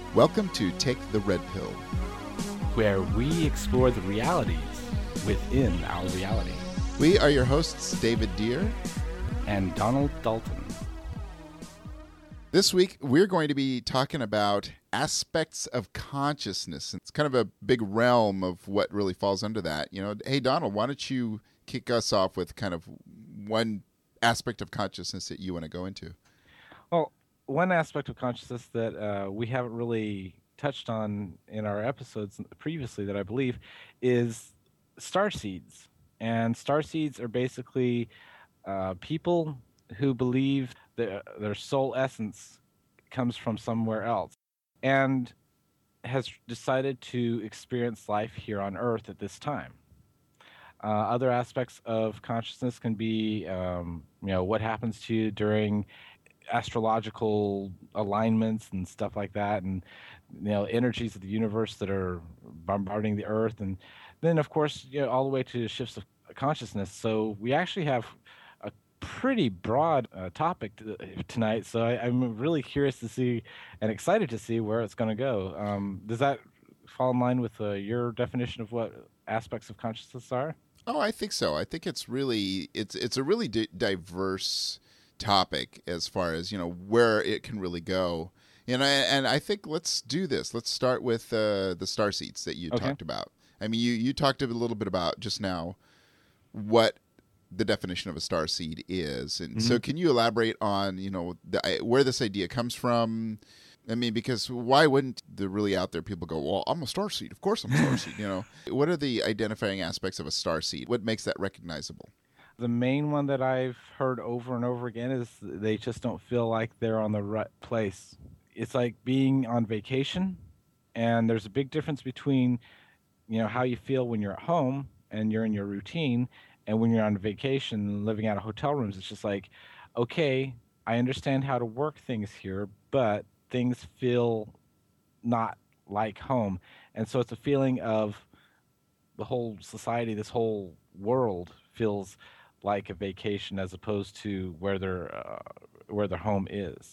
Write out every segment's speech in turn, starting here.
Welcome to Take the Red Pill, where we explore the realities within our reality. We are your hosts, David Deere and Donald Dalton. This week, we're going to be talking about aspects of consciousness. It's kind of a big realm of what really falls under that. Hey, Donald, why don't you kick us off with kind of one aspect of consciousness that you want to go into? Well, one aspect of consciousness that we haven't really touched on in our episodes previously that I believe is starseeds. And starseeds are basically people who believe that their soul essence comes from somewhere else and has decided to experience life here on Earth at this time. Other aspects of consciousness can be, what happens to you during astrological alignments and stuff like that, and energies of the universe that are bombarding the Earth, and then of course all the way to shifts of consciousness. So we actually have a pretty broad topic tonight. So I'm really curious to see and excited to see where it's going to go. Does that fall in line with your definition of what aspects of consciousness are? Oh, I think so. I think it's really it's a really diverse topic as far as where it can really go. And I think let's do this. Let's start with the starseeds that you talked about. I mean, you talked a little bit about just now what the definition of a starseed is, and so can you elaborate on where this idea comes from? I mean, because why wouldn't the really out there people go, well, I'm a starseed. Of course I'm a starseed. What are the identifying aspects of a starseed? What makes that recognizable? The main one that I've heard over and over again is they just don't feel like they're on the right place. It's like being on vacation, and there's a big difference between, how you feel when you're at home and you're in your routine, and when you're on vacation living out of hotel rooms. It's just like, okay, I understand how to work things here, but things feel not like home. And so it's a feeling of the whole society, this whole world feels like a vacation as opposed to where their home is.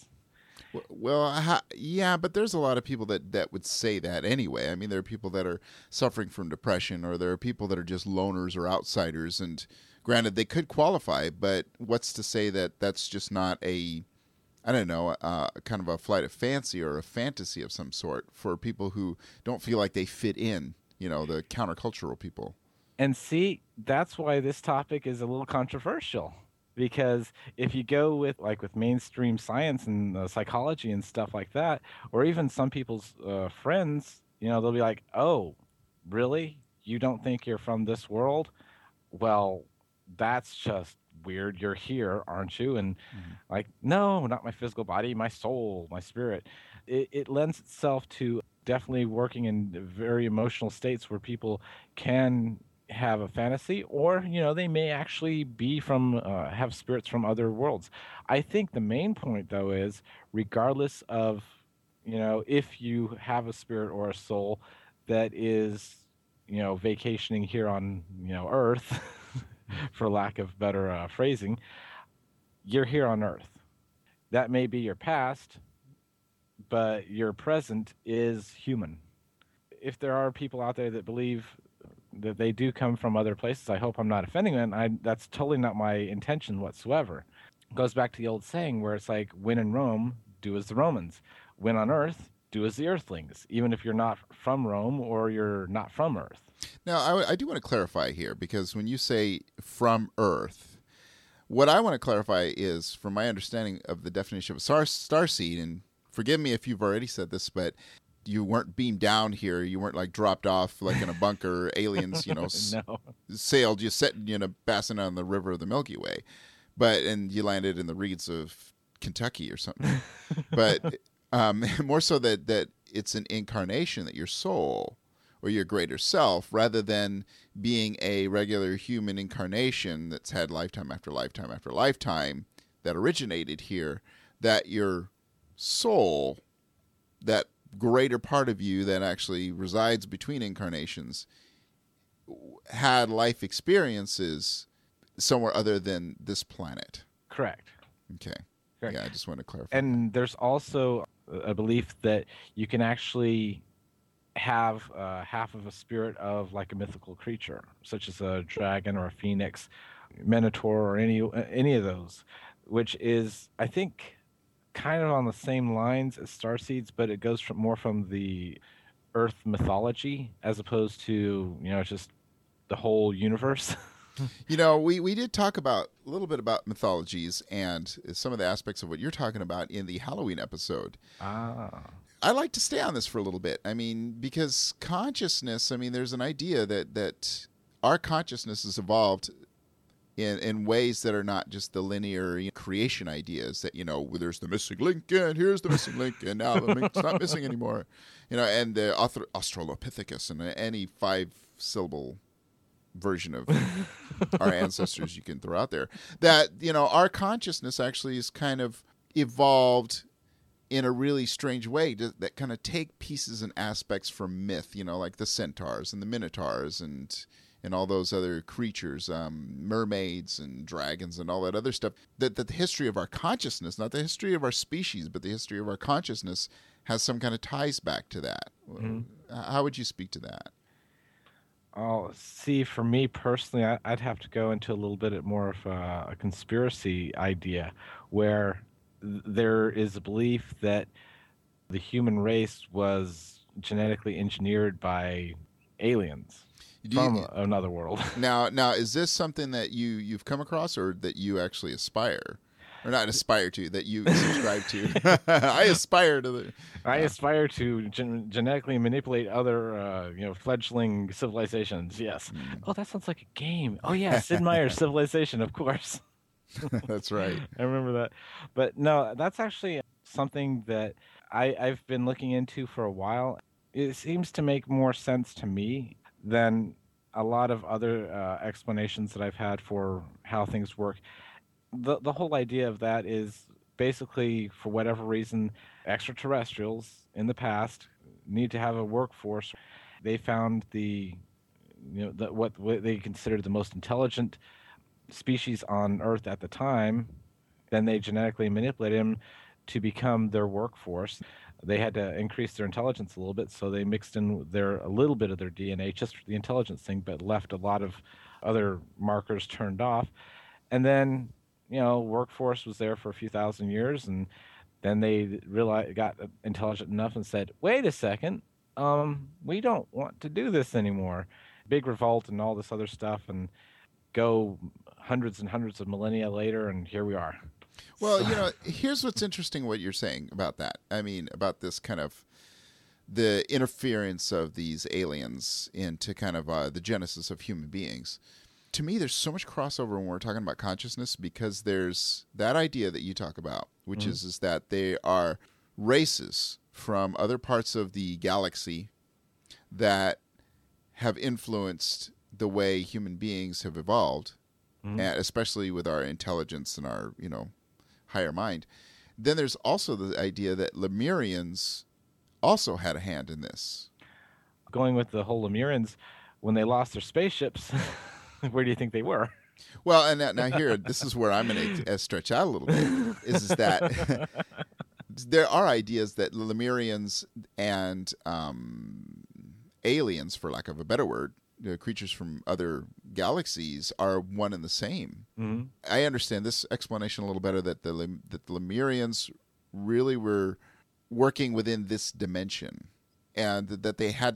Well, yeah, but there's a lot of people that would say that anyway. I mean, there are people that are suffering from depression, or there are people that are just loners or outsiders. And granted, they could qualify, but what's to say that that's just not a, I don't know, kind of a flight of fancy or a fantasy of some sort for people who don't feel like they fit in, the countercultural people. And see, that's why this topic is a little controversial, because if you go with mainstream science and psychology and stuff like that, or even some people's friends, they'll be like, oh, really? You don't think you're from this world? Well, that's just weird. You're here, aren't you? And like, no, not my physical body, my soul, my spirit. It lends itself to definitely working in very emotional states where people can have a fantasy, or they may actually be from have spirits from other worlds. I think the main point though is, regardless of if you have a spirit or a soul that is vacationing here on Earth for lack of better phrasing, you're here on Earth. That may be your past, but your present is human. If there are people out there that believe that they do come from other places, I hope I'm not offending them. That's totally not my intention whatsoever. It goes back to the old saying where it's like, when in Rome, do as the Romans. When on Earth, do as the Earthlings, even if you're not from Rome or you're not from Earth. Now, I do want to clarify here, because when you say from Earth, what I want to clarify is, from my understanding of the definition of a starseed, and forgive me if you've already said this, but you weren't beamed down here. You weren't like dropped off like in a bunker. Aliens, No. Sailed you, set passing on the river of the Milky Way, and you landed in the reeds of Kentucky or something. But more so that it's an incarnation, that your soul or your greater self, rather than being a regular human incarnation that's had lifetime after lifetime after lifetime that originated here, that your soul, that greater part of you that actually resides between incarnations, had life experiences somewhere other than this planet. Correct. Okay. Correct. Yeah, I just want to clarify. And there's also a belief that you can actually have half of a spirit of like a mythical creature, such as a dragon or a phoenix, minotaur, or any of those, which is, I think, kind of on the same lines as starseeds, but it goes from the Earth mythology as opposed to just the whole universe. We did talk about a little bit about mythologies and some of the aspects of what you're talking about in the Halloween episode. Ah. I like to stay on this for a little bit. I mean, because consciousness, I mean, there's an idea that our consciousness has evolved in ways that are not just the linear creation ideas that, there's the missing link and here's the missing link and now the link's not missing anymore. And the Australopithecus and any 5-syllable version of our ancestors you can throw out there. That, our consciousness actually is kind of evolved in a really strange way that kind of take pieces and aspects from myth, like the centaurs and the minotaurs and all those other creatures, mermaids and dragons and all that other stuff. That the history of our consciousness, not the history of our species, but the history of our consciousness has some kind of ties back to that. Mm-hmm. How would you speak to that? Oh, see, for me personally, I'd have to go into a little bit more of a conspiracy idea where there is a belief that the human race was genetically engineered by aliens from another world. Now, is this something that you've come across, or that you actually aspire, or not aspire to, that you subscribe to? I aspire to genetically manipulate other, fledgling civilizations. Yes. Oh, that sounds like a game. Oh yeah, Sid Meier's Civilization, of course. That's right. I remember that. But no, that's actually something that I've been looking into for a while. It seems to make more sense to me than a lot of other explanations that I've had for how things work. The whole idea of that is basically, for whatever reason, extraterrestrials in the past need to have a workforce. They found what they considered the most intelligent species on Earth at the time. Then they genetically manipulated them to become their workforce. They had to increase their intelligence a little bit, so they mixed in a little bit of their DNA, just the intelligence thing, but left a lot of other markers turned off. And then, workforce was there for a few thousand years, and then they got intelligent enough and said, wait a second, we don't want to do this anymore. Big revolt and all this other stuff, and go hundreds and hundreds of millennia later, and here we are. Well, here's what's interesting what you're saying about that. I mean, about this kind of the interference of these aliens into kind of the genesis of human beings. To me, there's so much crossover when we're talking about consciousness, because there's that idea that you talk about, which is that they are races from other parts of the galaxy that have influenced the way human beings have evolved, and especially with our intelligence and our, higher mind. Then there's also the idea that Lemurians also had a hand in this. Going with the whole Lemurians, when they lost their spaceships, where do you think they were? Well, and now here, this is where I'm going to stretch out a little bit, is that there are ideas that Lemurians and aliens, for lack of a better word, creatures from other galaxies, are one and the same. Mm-hmm. I understand this explanation a little better, that the Lemurians really were working within this dimension, and that they had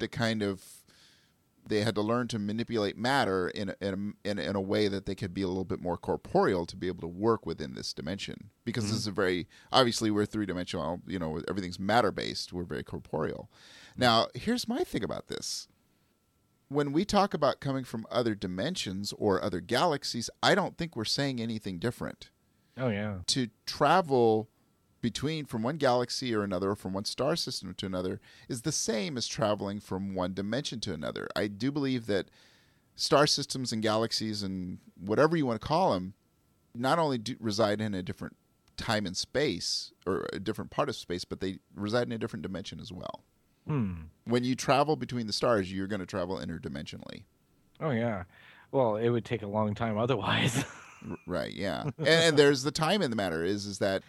to learn to manipulate matter in a way that they could be a little bit more corporeal to be able to work within this dimension. Because this is obviously we're three-dimensional, everything's matter-based, we're very corporeal. Now, here's my thing about this. When we talk about coming from other dimensions or other galaxies, I don't think we're saying anything different. Oh, yeah. To travel from one galaxy or another, or from one star system to another, is the same as traveling from one dimension to another. I do believe that star systems and galaxies and whatever you want to call them not only reside in a different time and space, or a different part of space, but they reside in a different dimension as well. When you travel between the stars, you're going to travel interdimensionally. Oh, yeah. Well, it would take a long time otherwise. Right, yeah. And there's the time in the matter is that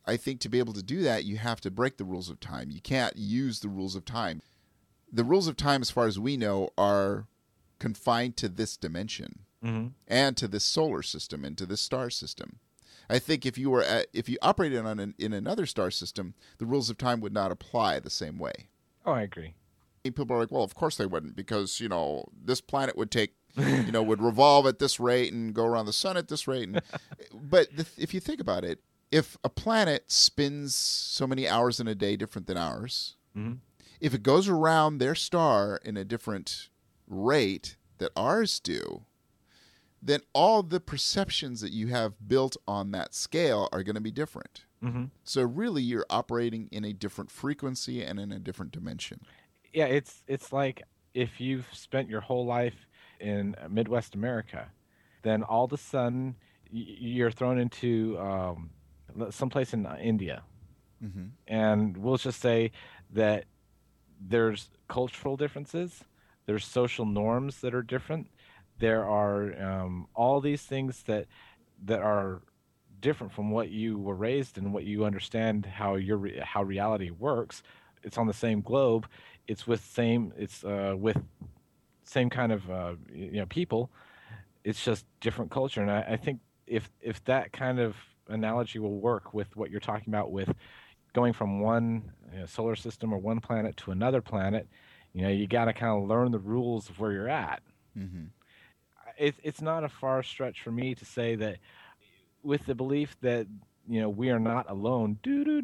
I think to be able to do that, you have to break the rules of time. You can't use the rules of time. The rules of time, as far as we know, are confined to this dimension and to this solar system and to this star system. I think if you operated in another star system, the rules of time would not apply the same way. Oh, I agree. People are like, well, of course they wouldn't, because this planet would take, would revolve at this rate and go around the sun at this rate. But if you think about it, if a planet spins so many hours in a day different than ours, if it goes around their star in a different rate that ours do, then all the perceptions that you have built on that scale are going to be different. So really, you're operating in a different frequency and in a different dimension. Yeah, it's like if you've spent your whole life in Midwest America, then all of a sudden you're thrown into someplace in India. And we'll just say that there's cultural differences, there's social norms that are different, there are all these things that are different from what you were raised and what you understand how reality works. It's on the same globe. It's with same kind of people. It's just different culture, and I think if that kind of analogy will work with what you're talking about with going from one solar system or one planet to another planet, you got to kind of learn the rules of where you're at. It's not a far stretch for me to say that, with the belief that we are not alone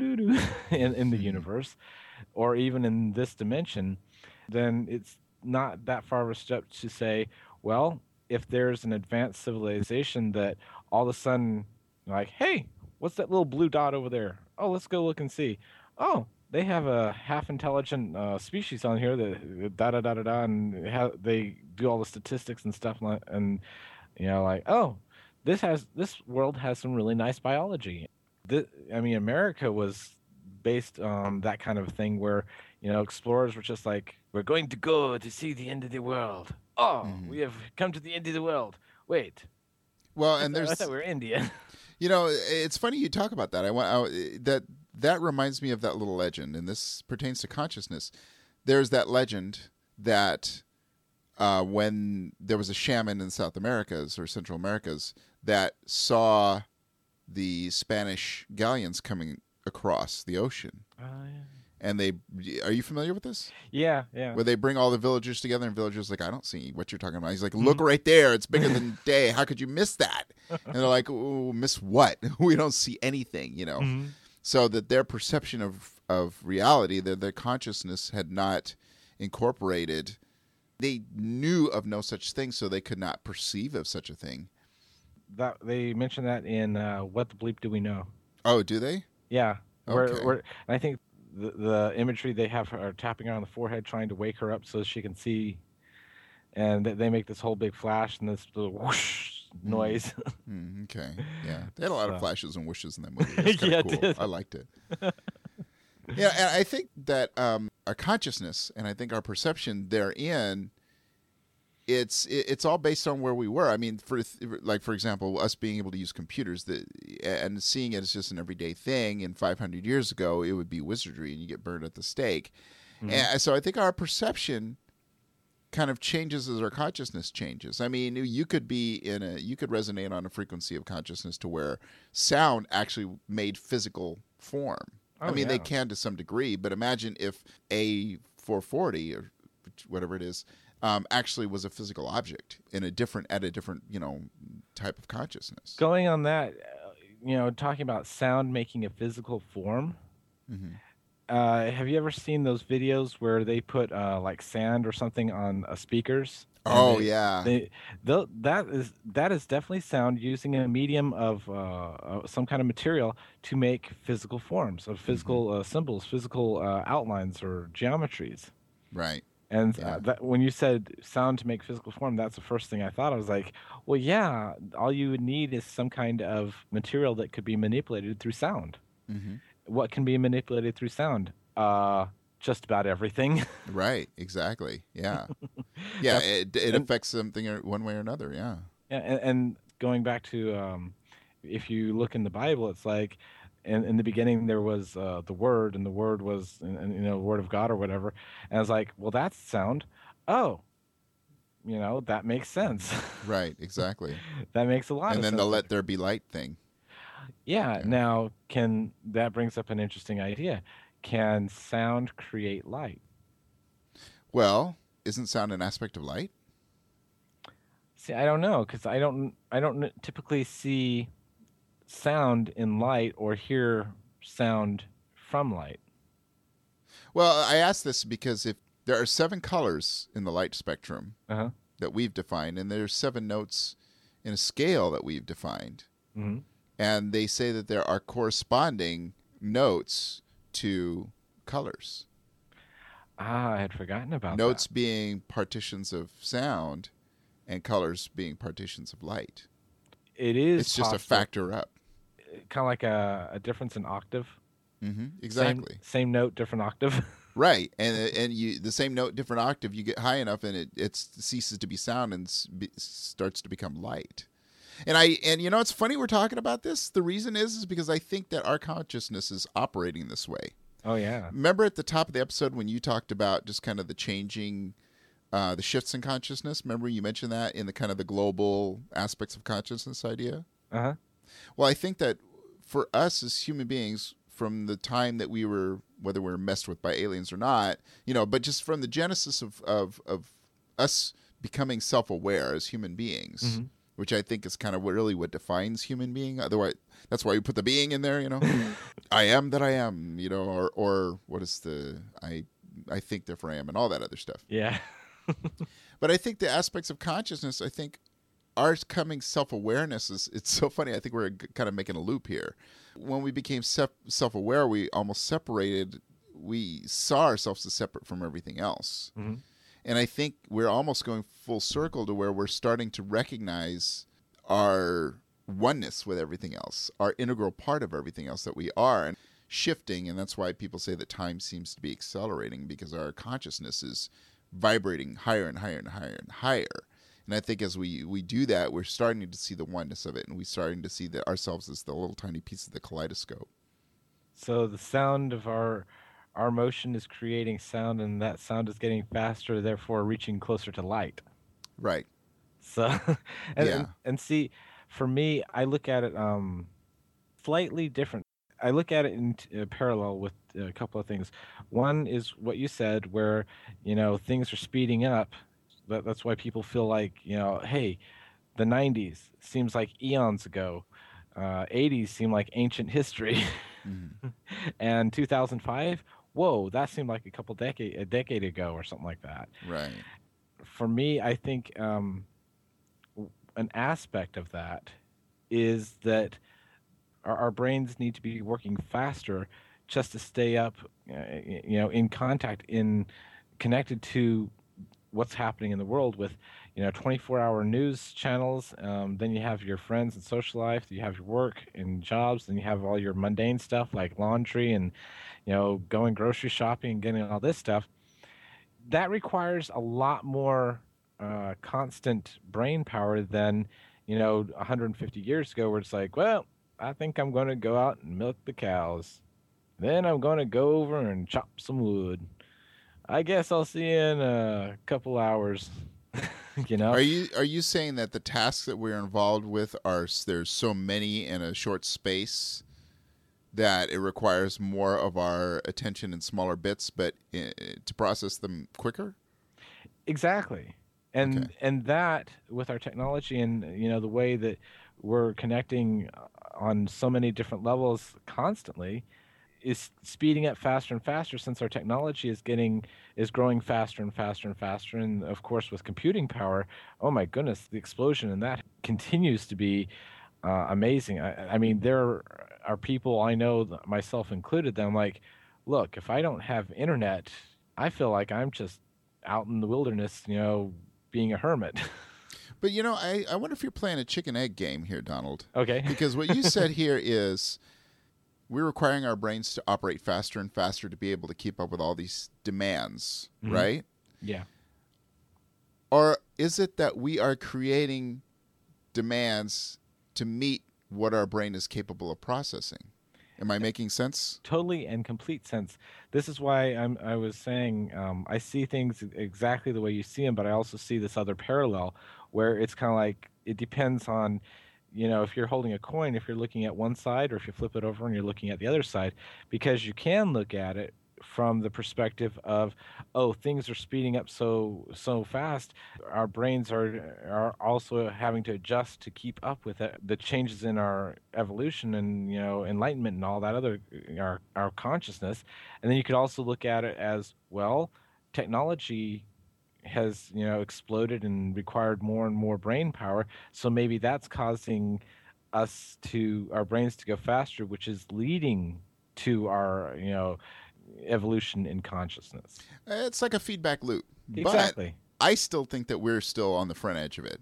in the universe, or even in this dimension, then it's not that far of a step to say, well, if there's an advanced civilization that all of a sudden, like, hey, what's that little blue dot over there? Oh, let's go look and see. Oh, they have a half-intelligent species on here that da-da-da-da-da, and they do all the statistics and stuff, and like, oh, this world has some really nice biology. America was based on that kind of thing where, explorers were just like, we're going to go to see the end of the world. Oh, we have come to the end of the world. Wait. Well, I thought we were India. It's funny you talk about that. That reminds me of that little legend, and this pertains to consciousness. There's that legend that when there was a shaman in South Americas or Central Americas that saw the Spanish galleons coming across the ocean. Yeah. And are you familiar with this? Yeah. Where they bring all the villagers together, and villagers like, I don't see what you're talking about. He's like, look right there. It's bigger than day. How could you miss that? And they're like, oh, miss what? We don't see anything, So that their perception of reality, their consciousness had not incorporated. They knew of no such thing, so they could not perceive of such a thing. That they mentioned that in What the Bleep Do We Know? Oh, do they? Yeah. Okay. Where I think the imagery they have her tapping her on the forehead, trying to wake her up so she can see, and they make this whole big flash and this little whoosh noise. Okay, yeah, they had a lot of flashes and whooshes in that movie. It was kind of cool. I liked it. Yeah, and I think that our consciousness and I think our perception therein, it's all based on where we were. I mean, for example, us being able to use computers and seeing it as just an everyday thing. And 500 years ago, it would be wizardry, and you get burned at the stake. And so I think our perception kind of changes as our consciousness changes. I mean, you could resonate on a frequency of consciousness to where sound actually made physical form. They can to some degree, but imagine if a 440 or whatever it is actually was a physical object at a different type of consciousness. Going on that, talking about sound making a physical form. Have you ever seen those videos where they put like sand or something on speakers? Oh, yeah. That is definitely sound using a medium of some kind of material to make physical forms, of physical symbols, physical outlines or geometries. Right. And when you said sound to make physical form, that's the first thing I thought. I was like, well, yeah, all you would need is some kind of material that could be manipulated through sound. What can be manipulated through sound? Just about everything. Right, exactly. Yeah. Yeah, it affects something one way or another, yeah. Yeah, and going back to if you look in the Bible, it's like in the beginning there was the Word, and the Word was, the Word of God or whatever. And I was like, well, that's sound. Oh, that makes sense. Right, exactly. That makes a lot And of then the sense. let there be light thing. Yeah. Yeah. Now, that brings up an interesting idea. Can sound create light? Well, isn't sound an aspect of light? See, I don't know, because I don't typically see sound in light or hear sound from light. Well, I ask this because if there are 7 colors in the light spectrum Uh-huh. that we've defined, and there's 7 notes in a scale that we've defined, Mm-hmm. and they say that there are corresponding notes to colors. Ah, I had forgotten about Notes that. being partitions of sound and colors being partitions of light. It is It's just a possible, factor up. kind of like a difference in octave. Same Exactly. same note, different octave. Right, and you the same note, different octave. You get high enough, and it ceases to be sound and starts to become light. And it's funny we're talking about this. The reason is because I think that our consciousness is operating this way. Oh yeah. Remember at the top of the episode when you talked about just kind of the changing, the shifts in consciousness. Remember you mentioned that in the kind of the global aspects of consciousness idea. Uh-huh. Well, I think that for us as human beings, from the time that we were, whether we were messed with by aliens or not, but just from the genesis of us becoming self-aware as human beings, Mm-hmm. which I think is kind of really what defines human being. Otherwise, that's why we put the being in there, I am that I am, or what is I think therefore I am, and all that other stuff. Yeah. But I think the aspects of consciousness, I think our coming self-awareness it's so funny. I think we're kind of making a loop here. When we became self-aware, we almost separated. We saw ourselves as separate from everything else. Mm-hmm. And I think we're almost going full circle to where we're starting to recognize our oneness with everything else, our integral part of everything else that we are, and shifting. And that's why people say that time seems to be accelerating, because our consciousness is vibrating higher and higher and higher and higher. And I think as we do that, we're starting to see the oneness of it, and we're starting to see that ourselves as the little tiny piece of the kaleidoscope. So the sound of our motion is creating sound, and that sound is getting faster, therefore reaching closer to light. Right. So, and, Yeah. and see, for me, I look at it slightly different. I look at it in parallel with a couple of things. One is what you said, where things are speeding up. That's why people feel like hey, the '90s seems like eons ago. '80s seem like ancient history, Mm-hmm. and 2005, whoa, that seemed like a decade ago or something like that. Right. For me, I think an aspect of that is that our brains need to be working faster just to stay up, in contact, connected to what's happening in the world with 24-hour news channels. Then you have your friends and social life, you have your work and jobs, then you have all your mundane stuff like laundry and going grocery shopping and getting all this stuff. That requires a lot more constant brain power than 150 years ago, where it's like, well, I think I'm going to go out and milk the cows, then I'm going to go over and chop some wood. I guess I'll see you in a couple hours. Are you saying that the tasks that we're involved with there's so many in a short space that it requires more of our attention in smaller bits, but to process them quicker? Exactly. Okay. And that, with our technology and the way that we're connecting on so many different levels constantly, is speeding up faster and faster, since our technology is growing faster and faster and faster. And of course, with computing power, oh my goodness, the explosion in that continues to be amazing. I mean, there are people I know, myself included, that I'm like, look, if I don't have internet, I feel like I'm just out in the wilderness, being a hermit. But I wonder if you're playing a chicken egg game here, Donald. Okay. Because what you said here is we're requiring our brains to operate faster and faster to be able to keep up with all these demands, Mhm. right? Yeah. Or is it that we are creating demands to meet what our brain is capable of processing? Am I making sense? Totally and complete sense. This is why I was saying I see things exactly the way you see them, but I also see this other parallel where it's kind of like it depends on, if you're holding a coin, if you're looking at one side, or if you flip it over and you're looking at the other side, because you can look at it from the perspective of, oh, things are speeding up so fast. Our brains are also having to adjust to keep up with the changes in our evolution and enlightenment and all that other our consciousness. And then you could also look at it as, well, technology has exploded and required more and more brain power, so maybe that's causing our brains to go faster, which is leading to our evolution in consciousness. It's like a feedback loop. Exactly. But I still think that we're still on the front edge of it.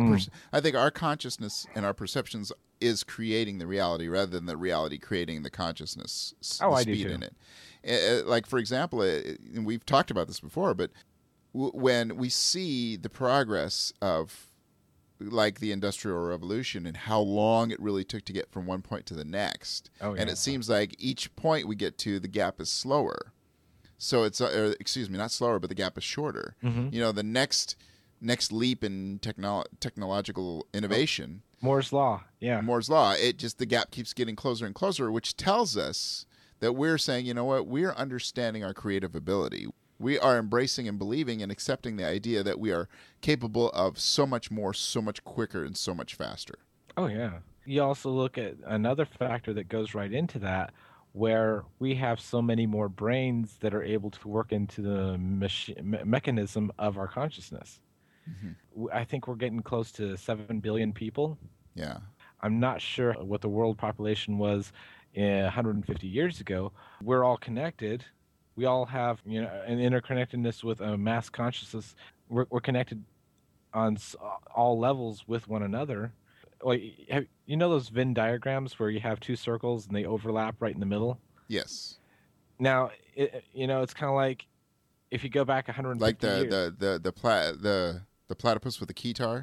I think our consciousness and our perceptions is creating the reality rather than the reality creating the consciousness. I speed do too. in it. Like, for example, and we've talked about this before, but when we see the progress of like the Industrial Revolution and how long it really took to get from one point to the next. Oh, yeah. And it seems like each point we get to, the gap is slower. So it's, not slower, but the gap is shorter. Mm-hmm. The next leap in technological innovation. Moore's Law, yeah. Moore's Law, the gap keeps getting closer and closer, which tells us that we're saying, you know what, we're understanding our creative ability. We are embracing and believing and accepting the idea that we are capable of so much more, so much quicker, and so much faster. Oh, yeah. You also look at another factor that goes right into that, where we have so many more brains that are able to work into the mechanism of our consciousness. Mm-hmm. I think we're getting close to 7 billion people. Yeah. I'm not sure what the world population was 150 years ago. We're all connected. We all have, an interconnectedness with a mass consciousness. We're connected on all levels with one another. Like, those Venn diagrams where you have two circles and they overlap right in the middle? Yes. Now, it's kind of like if you go back 150 years. Like the platypus with the keytar.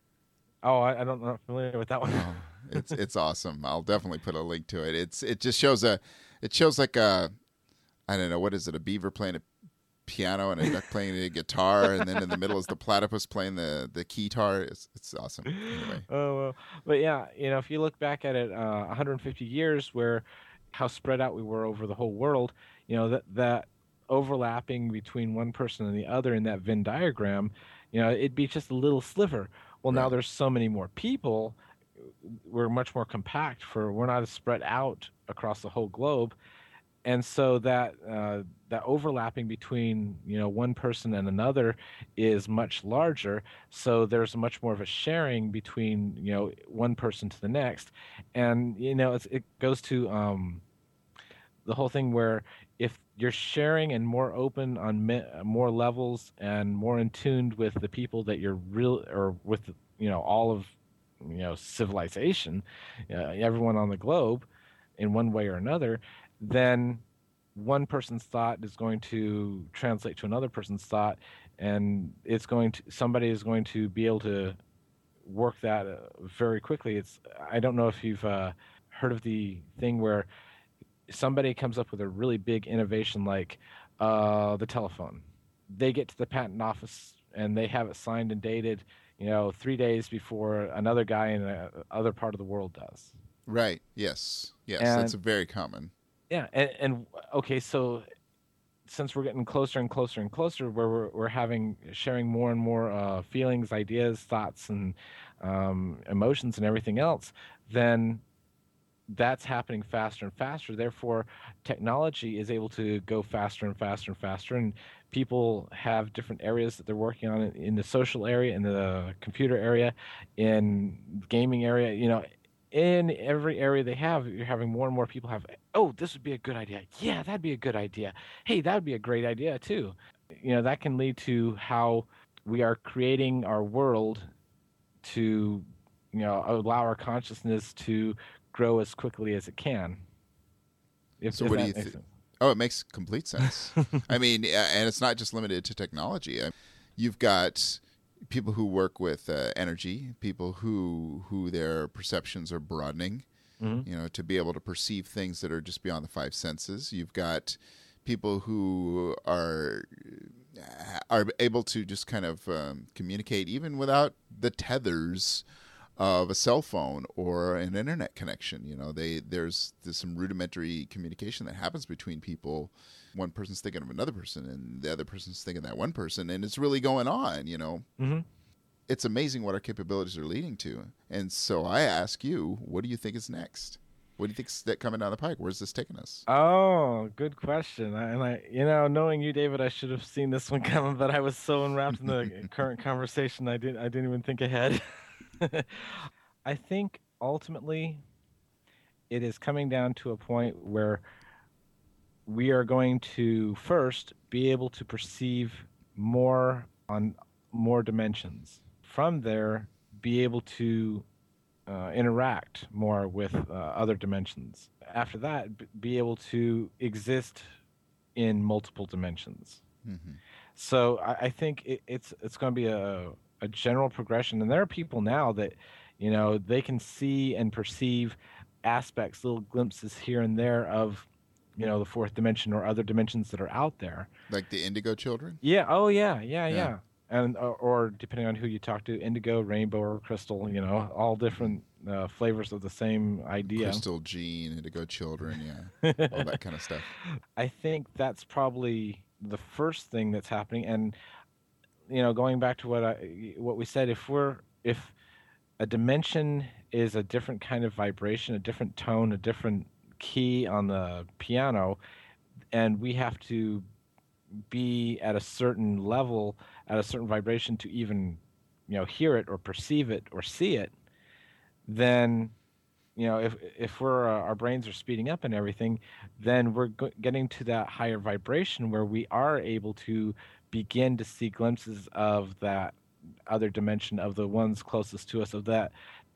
Oh, I'm not familiar with that one. Oh, it's awesome. I'll definitely put a link to it. It just shows like a, I don't know, what is it? A beaver playing a piano and a duck playing a guitar, and then in the middle is the platypus playing the keytar. It's awesome. Anyway. Oh, well. But yeah, if you look back at it, 150 years, where how spread out we were over the whole world, that overlapping between one person and the other in that Venn diagram, it'd be just a little sliver. Well, right. Now there's so many more people. We're much more compact. We're not as spread out across the whole globe. And so that overlapping between one person and another is much larger. So there's much more of a sharing between one person to the next, and it goes to the whole thing where if you're sharing and more open on more levels and more in tuned with the people that you're or with all of civilization, everyone on the globe, in one way or another, then one person's thought is going to translate to another person's thought, and somebody is going to be able to work that very quickly. I don't know if you've heard of the thing where somebody comes up with a really big innovation like the telephone. They get to the patent office and they have it signed and dated 3 days before another guy in another part of the world does. Right. Yes. That's very common. Yeah, and okay, so since we're getting closer and closer and closer, where we're sharing more and more feelings, ideas, thoughts, and emotions, and everything else, then that's happening faster and faster. Therefore, technology is able to go faster and faster and faster, and people have different areas that they're working on in the social area, in the computer area, in gaming area. In every area you're having more and more people have, oh, this would be a good idea. Yeah, that'd be a good idea. Hey, that would be a great idea too. That can lead to how we are creating our world to, allow our consciousness to grow as quickly as it can. So what do you think? Oh, it makes complete sense. I mean, and it's not just limited to technology. You've got people who work with energy, people who their perceptions are broadening. Mhm. to be able to perceive things that are just beyond the five senses. You've got people who are able to just kind of communicate even without the tethers of a cell phone or an internet connection. There's some rudimentary communication that happens between people. One person's thinking of another person, and the other person's thinking of that one person, and it's really going on. Mm-hmm. It's amazing what our capabilities are leading to. And so I ask you, what do you think is next? What do you think's that coming down the pike? Where's this taking us? Oh, good question. Knowing you, David, I should have seen this one coming, but I was so enwrapped in the current conversation, I didn't even think ahead. I think ultimately it is coming down to a point where we are going to first be able to perceive more on more dimensions. From there, be able to interact more with other dimensions. After that, be able to exist in multiple dimensions. Mm-hmm. So I think it's going to be a general progression, and there are people now that they can see and perceive aspects, little glimpses here and there of the fourth dimension or other dimensions that are out there. Like the Indigo Children? Yeah. Oh, yeah. And or depending on who you talk to, indigo, rainbow, or crystal, all different flavors of the same idea. Crystal, Gene, Indigo Children, yeah, all that kind of stuff. I think that's probably the first thing that's happening. And going back to what we said, if a dimension is a different kind of vibration, a different tone, a different key on the piano, and we have to be at a certain level, at a certain vibration to even hear it or perceive it or see it, then if we're our brains are speeding up and everything, then we're getting to that higher vibration where we are able to begin to see glimpses of that other dimension, of the ones closest to us, of that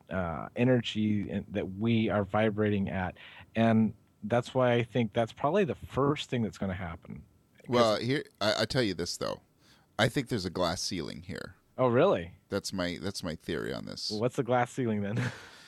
energy that we are vibrating at. And that's why I think that's probably the first thing that's going to happen. Well, here I tell you this though, I think there's a glass ceiling here. Oh, really? That's my theory on this. Well, what's the glass ceiling then?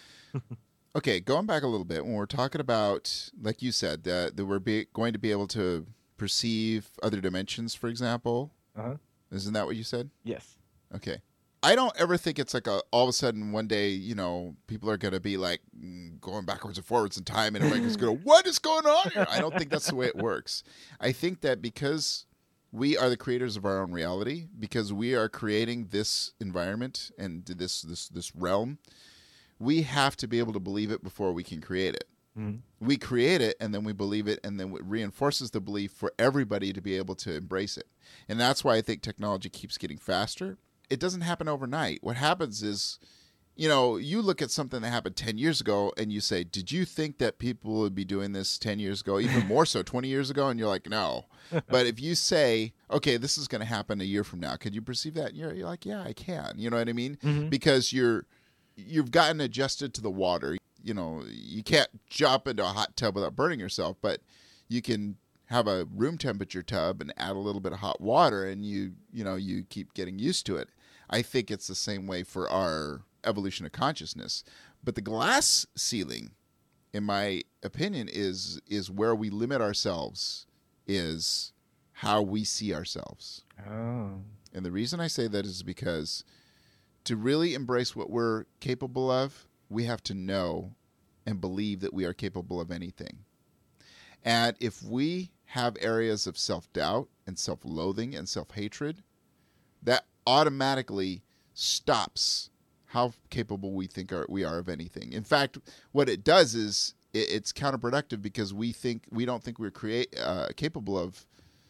Okay, going back a little bit, when we're talking about, like you said, that we're going to be able to perceive other dimensions, for example. Uh-huh. Isn't that what you said? Yes. Okay. I don't ever think it's like all of a sudden one day, people are going to be like going backwards and forwards in time and everybody's going to, what is going on here? I don't think that's the way it works. I think that because we are the creators of our own reality, because we are creating this environment and this realm, we have to be able to believe it before we can create it. Mm-hmm. We create it and then we believe it, and then it reinforces the belief for everybody to be able to embrace it. And that's why I think technology keeps getting faster. It doesn't happen overnight. What happens is, you look at something that happened 10 years ago and you say, did you think that people would be doing this 10 years ago, even more so 20 years ago? And you're like, no. But if you say, okay, this is going to happen a year from now, could you perceive that? And you're like, yeah, I can. You know what I mean? Mm-hmm. Because you've gotten adjusted to the water. You can't jump into a hot tub without burning yourself, but you can have a room temperature tub and add a little bit of hot water, and you keep getting used to it. I think it's the same way for our evolution of consciousness. But the glass ceiling, in my opinion, is where we limit ourselves, is how we see ourselves. Oh. And the reason I say that is because to really embrace what we're capable of, we have to know and believe that we are capable of anything. And if we have areas of self-doubt and self-loathing and self-hatred, that automatically stops how capable we think we are of anything. In fact, what it does is it's counterproductive, because we don't think we're capable of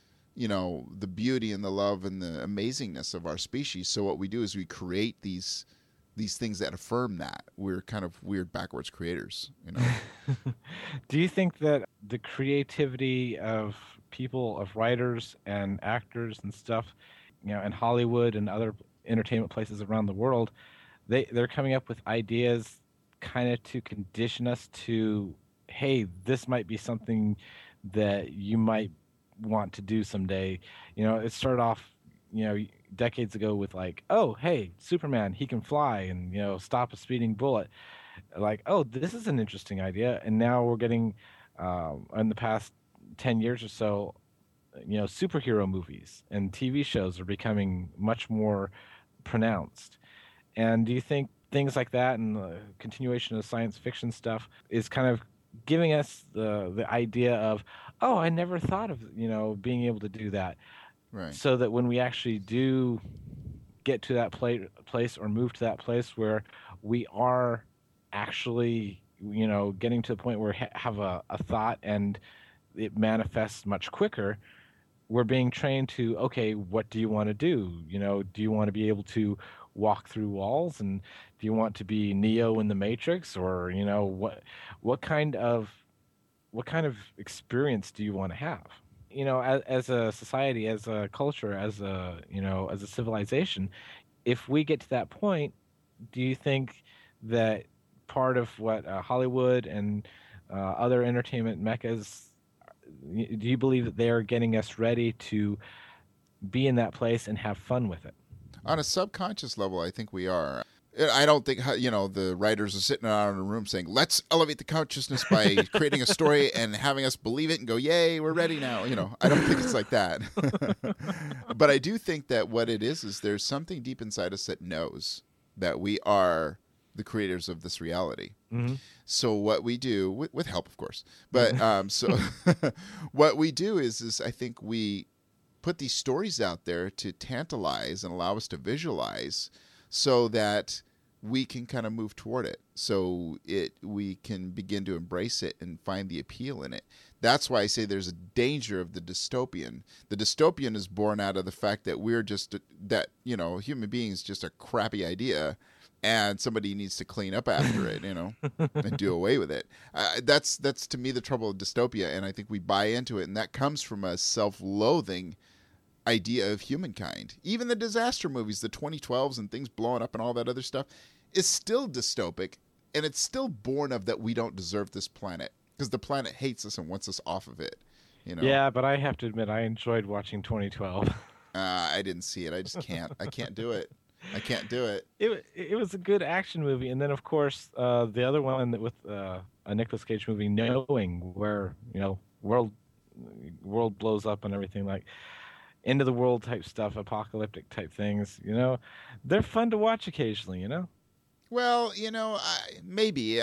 the beauty and the love and the amazingness of our species. So what we do is we create these things that affirm that. We're kind of weird backwards creators, Do you think that the creativity of people, of writers and actors and stuff, in Hollywood and other entertainment places around the world, they're coming up with ideas kind of to condition us to, hey, this might be something that you might want to do someday. It started off, decades ago with like, oh, hey, Superman, he can fly and, stop a speeding bullet. like, oh, this is an interesting idea, and now we're getting, in the past 10 years or so, superhero movies and TV shows are becoming much more pronounced. And do you think things like that and the continuation of science fiction stuff is kind of giving us the idea of, oh, I never thought of being able to do that, Right. so that when we actually do get to that place or move to that place where we are actually getting to the point where we have a thought and it manifests much quicker, we're being trained to, okay, what do you want to do? Do you want to be able to walk through walls, and do you want to be Neo in the Matrix, or what kind of experience do you want to have? As a society, as a culture, as a civilization, if we get to that point, do you think that part of what Hollywood and other entertainment meccas, do you believe that they're getting us ready to be in that place and have fun with it? On a subconscious level, I think we are. I don't think the writers are sitting around in a room saying, "Let's elevate the consciousness by creating a story and having us believe it and go, yay, we're ready now." I don't think it's like that. But I do think that what it is there's something deep inside us that knows that we are the creators of this reality. Mm-hmm. So what we do, with help, of course, but so what we do is I think we put these stories out there to tantalize and allow us to visualize, so that we can kind of move toward it. So we can begin to embrace it and find the appeal in it. That's why I say there's a danger of the dystopian. The dystopian is born out of the fact that we're just human beings just a crappy idea, and somebody needs to clean up after it, and do away with it. That's to me the trouble of dystopia, and I think we buy into it, and that comes from a self-loathing idea of humankind. Even the disaster movies, the 2012s and things blowing up and all that other stuff, is still dystopic, and it's still born of that we don't deserve this planet because the planet hates us and wants us off of it. Yeah, but I have to admit, I enjoyed watching 2012. I didn't see it. I just can't. I can't do it. I can't do it. It was a good action movie, and then of course the other one that with a Nicolas Cage movie, Knowing, where world blows up and everything, like end of the world type stuff, apocalyptic type things. They're fun to watch occasionally. Well, maybe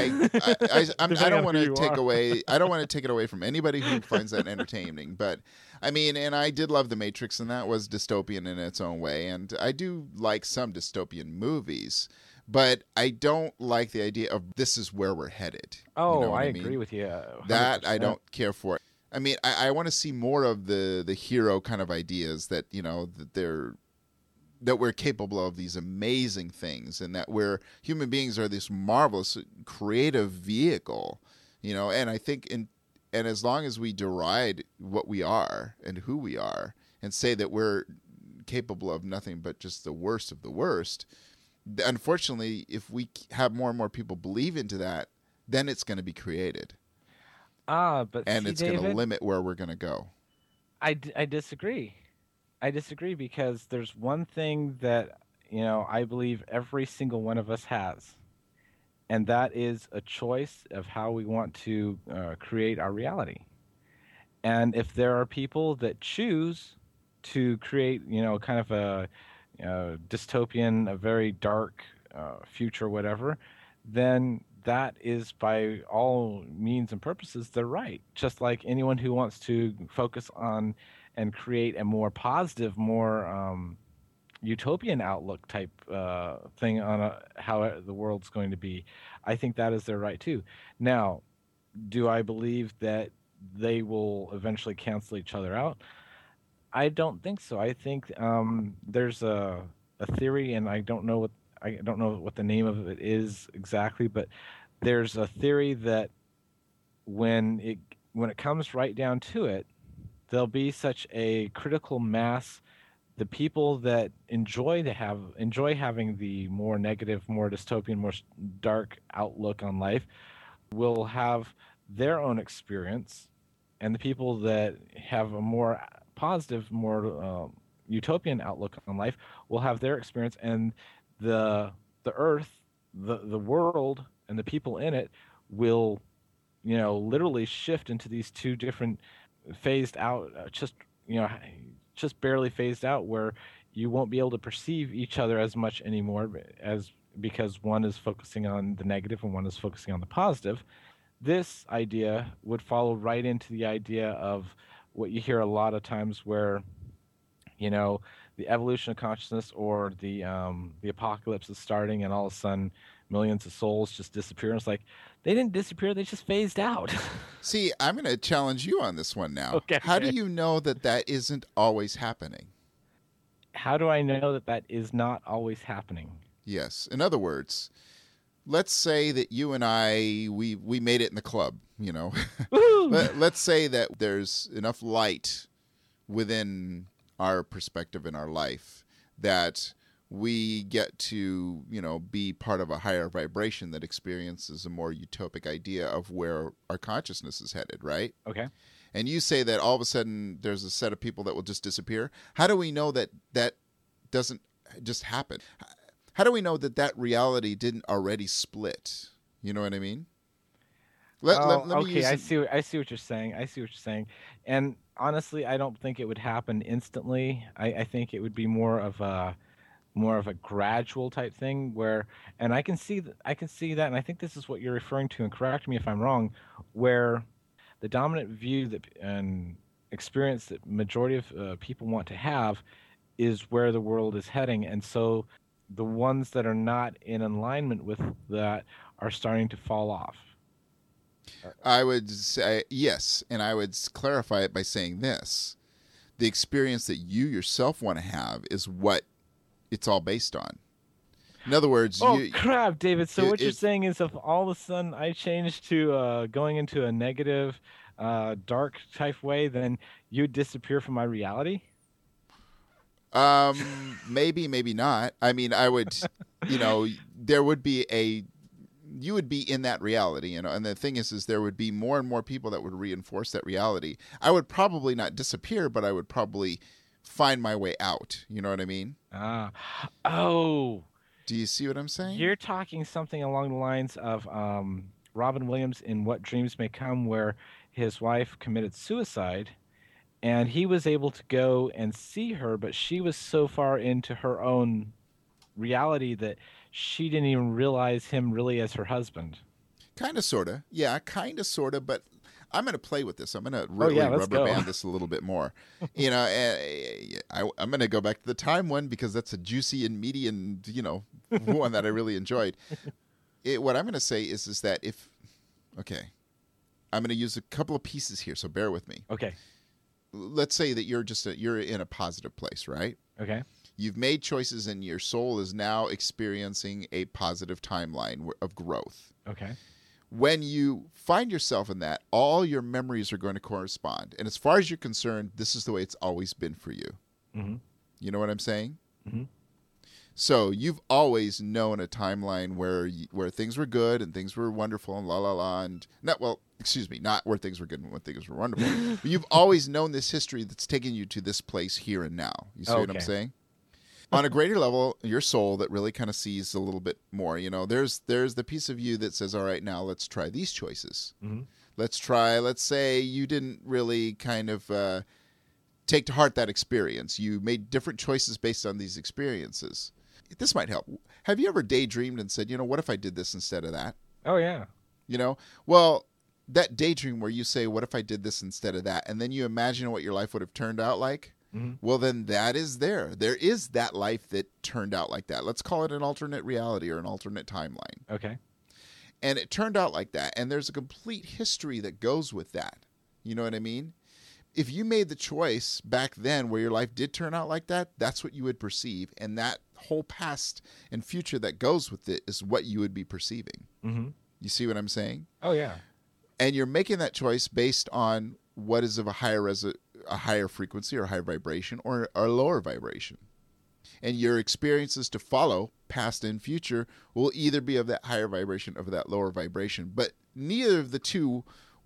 I don't want to take away. I don't want to take it away from anybody who finds that entertaining. But I mean, and I did love The Matrix, and that was dystopian in its own way. And I do like some dystopian movies, but I don't like the idea of this is where we're headed. Oh, I agree with you. 100%. That I don't care for. I mean, I want to see more of the hero kind of ideas that that we're capable of these amazing things, and that human beings are this marvelous creative vehicle, and I think and as long as we deride what we are and who we are and say that we're capable of nothing but just the worst of the worst, unfortunately, if we have more and more people believe into that, then it's going to be created. But and see, it's going to David, limit where we're going to go. I disagree. I disagree because there's one thing that, I believe every single one of us has, and that is a choice of how we want to create our reality. And if there are people that choose to create, kind of a dystopian, a very dark future, whatever, then that is by all means and purposes they're right. Just like anyone who wants to focus on and create a more positive, more utopian outlook type thing on how the world's going to be, I think that is their right too. Now, do I believe that they will eventually cancel each other out? I don't think so. I think there's a theory, and I don't know what the name of it is exactly, but there's a theory that when it comes right down to it, there'll be such a critical mass. The people that enjoy having the more negative, more dystopian, more dark outlook on life will have their own experience, and the people that have a more positive, more utopian outlook on life will have their experience, and the earth, the world and the people in it will, literally shift into these two different phased out, you know, just barely phased out, where you won't be able to perceive each other as much anymore, as because one is focusing on the negative and one is focusing on the positive. This idea would follow right into the idea of what you hear a lot of times, where you know the evolution of consciousness, or the apocalypse is starting, and all of a sudden millions of souls just disappear. And it's like, they didn't disappear; they just phased out. See, I'm going to challenge you on this one now. Okay. How do you know that that isn't always happening? How do I know that that is not always happening? Yes. In other words, let's say that you and I, we made it in the club, you know. Woo! Let's say that there's enough light within our perspective in our life that we get to, you know, be part of a higher vibration that experiences a more utopic idea of where our consciousness is headed, right? Okay. And you say that all of a sudden there's a set of people that will just disappear. How do we know that that doesn't just happen? How do we know that that reality didn't already split? You know what I mean? Let me Okay. use I see what you're saying. I see what you're saying. And honestly, I don't think it would happen instantly. I think it would be more of a gradual type thing, where, and I can see that, and I think this is what you're referring to, and correct me if I'm wrong, where the dominant view that and experience that majority of people want to have is where the world is heading, and so the ones that are not in alignment with that are starting to fall off. I would say yes, and I would clarify it by saying this. The experience that you yourself want to have is what it's all based on. In other words, Oh crap, David! So what you're it, saying is, if all of a sudden I change to going into a negative, dark type way, then you'd disappear from my reality? maybe, maybe not. I mean, I would, you know, there would be you would be in that reality, you know, and the thing is there would be more and more people that would reinforce that reality. I would probably not disappear, but I would probably find my way out. You know what I mean? Ah, oh, Do you see what I'm saying? you're talking something along the lines of Robin Williams in What Dreams May Come, where his wife committed suicide, and he was able to go and see her, but she was so far into her own reality that she didn't even realize him really as her husband. Kind of, sort of. Yeah, kind of, sort of, but I'm going to play with this. I'm going to Oh really yeah, let's rubber go. band this a little bit more. You know, I'm going to go back to the time one because that's a juicy and meaty and, you know, one that I really enjoyed. What I'm going to say is that okay, I'm going to use a couple of pieces here, so bear with me. Okay. Let's say that you're in a positive place, right? Okay. You've made choices and your soul is now experiencing a positive timeline of growth. Okay. When you find yourself in that, all your memories are going to correspond. And as far as you're concerned, this is the way it's always been for you. Mm-hmm. You know what I'm saying? Mm-hmm. So you've always known a timeline where things were good and things were wonderful and la la la, and not where things were good and when things were wonderful. But you've always known this history that's taken you to this place here and now. You see what I'm saying? On a greater level, your soul that really kind of sees a little bit more. You know, there's the piece of you that says, all right, now let's try these choices. Mm-hmm. Let's say you didn't really kind of take to heart that experience. You made different choices based on these experiences. This might help. Have you ever daydreamed and said, you know, what if I did this instead of that? Oh yeah. You know, well, that daydream where you say, what if I did this instead of that? And then you imagine what your life would have turned out like. Mm-hmm. Well, then that is there. There is that life that turned out like that. Let's call it an alternate reality or an alternate timeline. Okay. And it turned out like that. And there's a complete history that goes with that. You know what I mean? If you made the choice back then where your life did turn out like that, that's what you would perceive. And that whole past and future that goes with it is what you would be perceiving. Mm-hmm. You see what I'm saying? Oh yeah. And you're making that choice based on what is of a higher frequency or higher vibration or a lower vibration. And your experiences to follow, past and future, will either be of that higher vibration or of that lower vibration. But neither of the two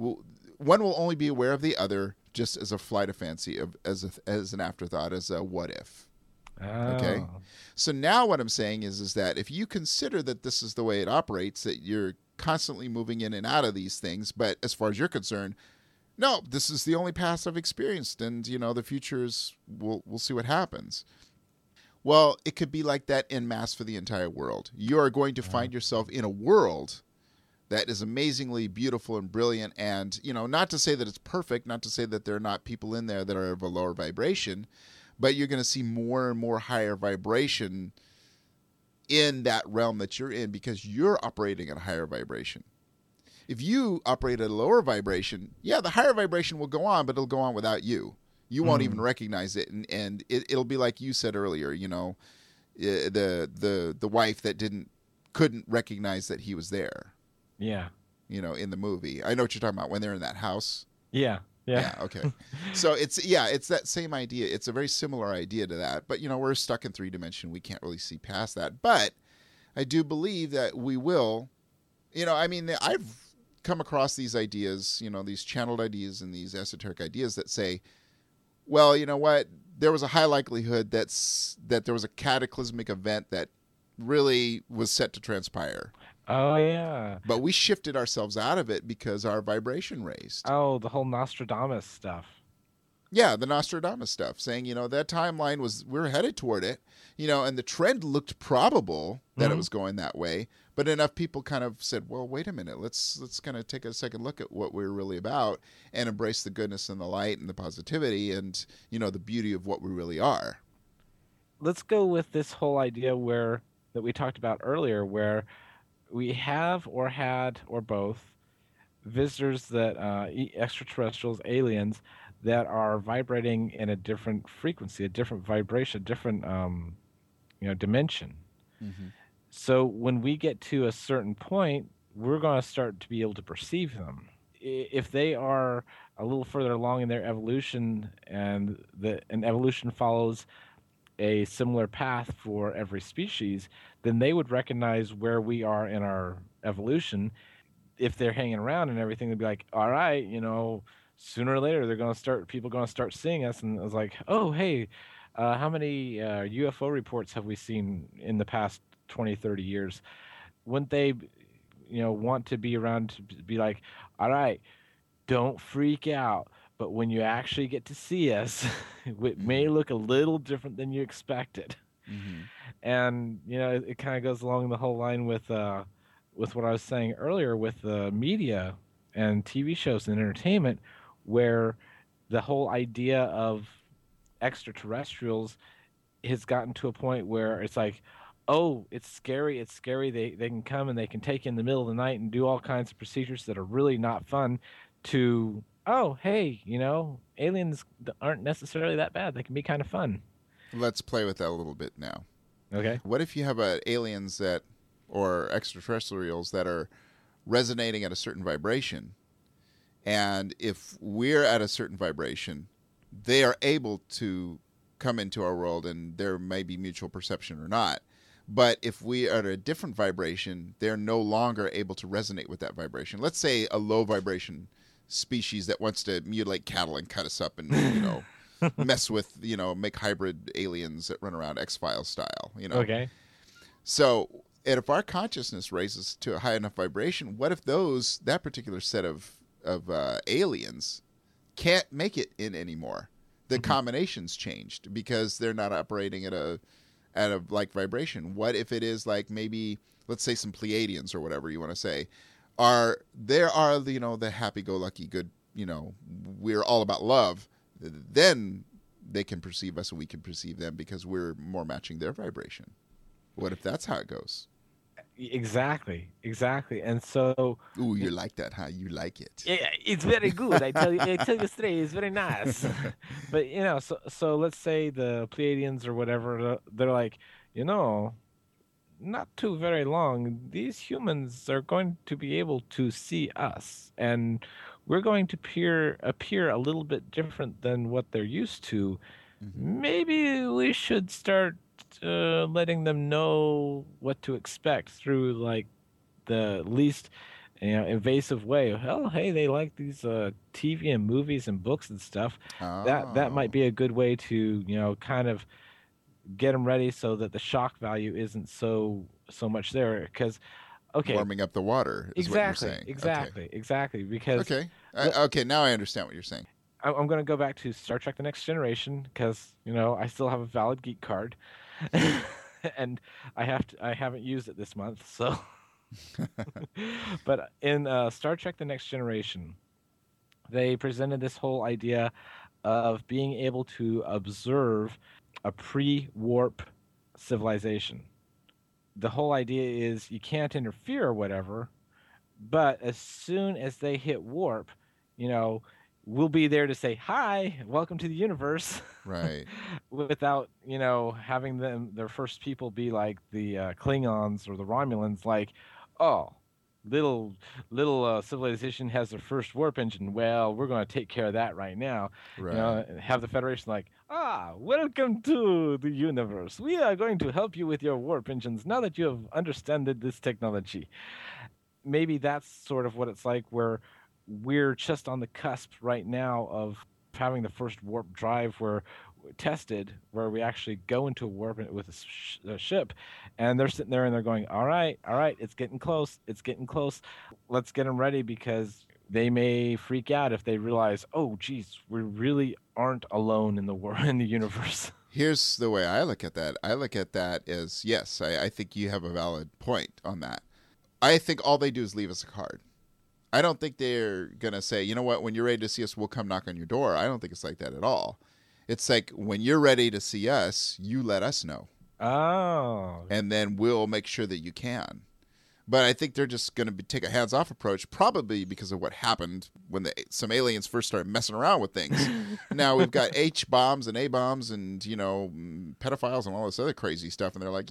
one will only be aware of the other just as a flight of fancy, as an afterthought, as a what if. Oh. Okay? So now what I'm saying is that if you consider that this is the way it operates, that you're constantly moving in and out of these things. But as far as you're concerned, no, this is the only past I've experienced, and the future is we'll see what happens. Well, it could be like that en masse for the entire world. You are going to find yourself in a world that is amazingly beautiful and brilliant, and not to say that it's perfect, not to say that there are not people in there that are of a lower vibration, but you're going to see more and more higher vibration in that realm that you're in because you're operating at a higher vibration. If you operate at a lower vibration, yeah, the higher vibration will go on, but it'll go on without you. You won't even recognize it, and it'll be like you said earlier. The wife that couldn't recognize that he was there. Yeah. In the movie, I know what you're talking about when they're in that house. Yeah. Yeah. Okay. So it's that same idea. It's a very similar idea to that, but we're stuck in 3-dimension. We can't really see past that. But I do believe that we will. I've come across these ideas, these channeled ideas and these esoteric ideas that say, well, you know what? There was a high likelihood that there was a cataclysmic event that really was set to transpire. Oh, yeah. But we shifted ourselves out of it because our vibration raised. Oh, the whole Nostradamus stuff. Yeah, the Nostradamus stuff, saying, that timeline we're headed toward it, and the trend looked probable that it was going that way. But enough people kind of said, well, wait a minute, let's kind of take a second look at what we're really about and embrace the goodness and the light and the positivity and, the beauty of what we really are. Let's go with this whole idea that we talked about earlier, where we have or had or both visitors that extraterrestrials, aliens that are vibrating in a different frequency, a different vibration, different dimension. Mm-hmm. So when we get to a certain point, we're going to start to be able to perceive them. If they are a little further along in their evolution, and evolution follows a similar path for every species, then they would recognize where we are in our evolution. If they're hanging around and everything, they'd be like, all right, sooner or later people going to start seeing us. And I was like, oh, hey, how many UFO reports have we seen in the past 20, 30 years? Wouldn't they, want to be around to be like, all right, don't freak out. But when you actually get to see us, it may look a little different than you expected. Mm-hmm. And, it kind of goes along the whole line with what I was saying earlier with the media and TV shows and entertainment, where the whole idea of extraterrestrials has gotten to a point where it's like, oh, it's scary. They can come and they can take you in the middle of the night and do all kinds of procedures that are really not fun, to, oh, hey, aliens aren't necessarily that bad. They can be kind of fun. Let's play with that a little bit now. Okay. What if you have aliens or extraterrestrials that are resonating at a certain vibration, and if we're at a certain vibration, they are able to come into our world, and there may be mutual perception or not. But if we are at a different vibration, they're no longer able to resonate with that vibration. Let's say a low vibration species that wants to mutilate cattle and cut us up and, mess with, make hybrid aliens that run around X-Files style, Okay. So, and if our consciousness raises to a high enough vibration, what if that particular set of aliens can't make it in anymore? The combination's changed because they're not operating at a like vibration. What if it is like, maybe, let's say, some Pleiadians or whatever you want to say, the happy-go-lucky good, we're all about love. Then they can perceive us and we can perceive them because we're more matching their vibration. What if that's how it goes? Exactly. And so, ooh, you like that, huh? You like it. Yeah, it's very good. I tell you straight, it's very nice. But so let's say the Pleiadians or whatever, they're like, not too very long, these humans are going to be able to see us, and we're going to appear a little bit different than what they're used to. Mm-hmm. Maybe we should start letting them know what to expect through like the least invasive way. Oh, hey, they like these TV and movies and books and stuff. Oh. That might be a good way to kind of get them ready so that the shock value isn't so much there. Because Okay, warming up the water is what you're saying. exactly. Because Okay. the, Okay. Now I understand what you're saying. I'm going to go back to Star Trek: The Next Generation because I still have a valid geek card, and I haven't used it this month. So, but in Star Trek: The Next Generation, they presented this whole idea of being able to observe a pre-warp civilization. The whole idea is you can't interfere or whatever, but as soon as they hit warp, you know, we'll be there to say hi, welcome to the universe, Right. without having their first people be like the Klingons or the Romulans, like, oh, little civilization has their first warp engine. Well, we're going to take care of that right now. Right. And have the Federation like, welcome to the universe. We are going to help you with your warp engines now that you have understood this technology. Maybe that's sort of what it's like, where we're just on the cusp right now of having the first warp drive where tested, where we actually go into a warp with a ship, and they're sitting there and they're going, all right, it's getting close, let's get them ready, because they may freak out if they realize, oh geez, we really aren't alone in the world, in the universe. Here's the way I look at that. I look at that as, yes, I think you have a valid point on that. I think all they do is leave us a card. I don't think they're going to say, you know what, when you're ready to see us, we'll come knock on your door. I don't think it's like that at all. It's like, when you're ready to see us, you let us know. Oh. And then we'll make sure that you can. But I think they're just going to take a hands-off approach, probably because of what happened when some aliens first started messing around with things. Now we've got H-bombs and A-bombs and, pedophiles and all this other crazy stuff. And they're like,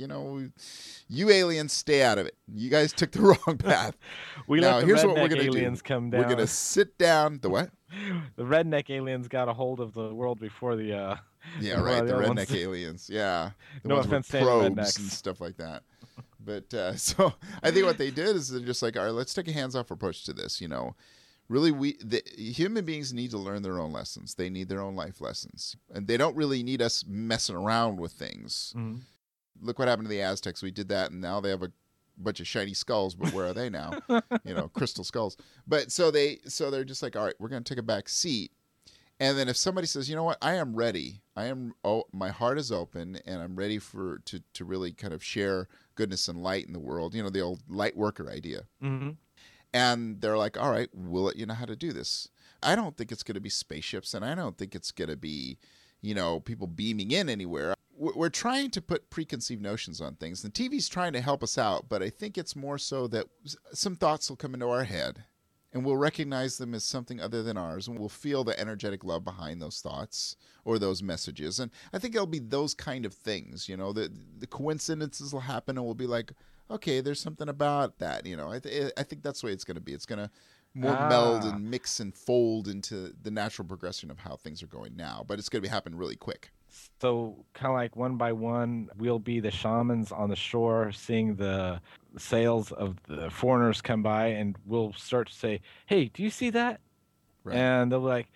you aliens, stay out of it. You guys took the wrong path. Now, here's what we're going to do. Come down. We're going to sit down. The what? The redneck aliens got a hold of the world before the... yeah, right. The redneck aliens. Yeah. The no ones offense with to probes and stuff like that. But so I think what they did is they're just like, all right, let's take a hands-off approach to this. Really, the human beings need to learn their own lessons. They need their own life lessons, and they don't really need us messing around with things. Mm-hmm. Look what happened to the Aztecs. We did that, and now they have a bunch of shiny skulls. But where are they now? Crystal skulls. But so they're just like, all right, we're going to take a back seat. And then if somebody says, you know what, I am ready. My heart is open, and I'm ready to really kind of share goodness and light in the world. The old light worker idea. Mm-hmm. And they're like, all right, we'll let you know how to do this. I don't think it's going to be spaceships, and I don't think it's going to be, people beaming in anywhere. We're trying to put preconceived notions on things. The TV's trying to help us out, but I think it's more so that some thoughts will come into our head, and we'll recognize them as something other than ours, and we'll feel the energetic love behind those thoughts or those messages. And I think it'll be those kind of things, the coincidences will happen, and we'll be like, okay, there's something about that. I think that's the way it's going to be. It's going to more meld and mix and fold into the natural progression of how things are going now, but it's going to happen really quick. So kind of like one by one, we'll be the shamans on the shore seeing the sails of the foreigners come by, and we'll start to say, hey, do you see that? Right. And they'll be like,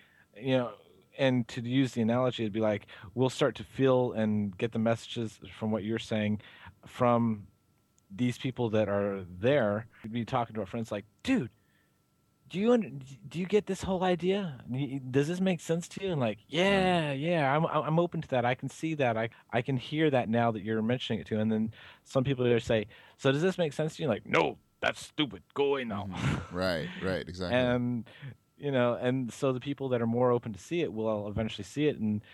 and to use the analogy, it'd be like, we'll start to feel and get the messages from what you're saying from these people that are there. We'd be talking to our friends like, dude, do you get this whole idea? Does this make sense to you? And like, yeah, I'm open to that. I can see that. I can hear that now that you're mentioning it to. And then some people there say, so does this make sense to you? Like, no, that's stupid. Go away now. Mm-hmm. Right, exactly. And and so the people that are more open to see it will eventually see it, and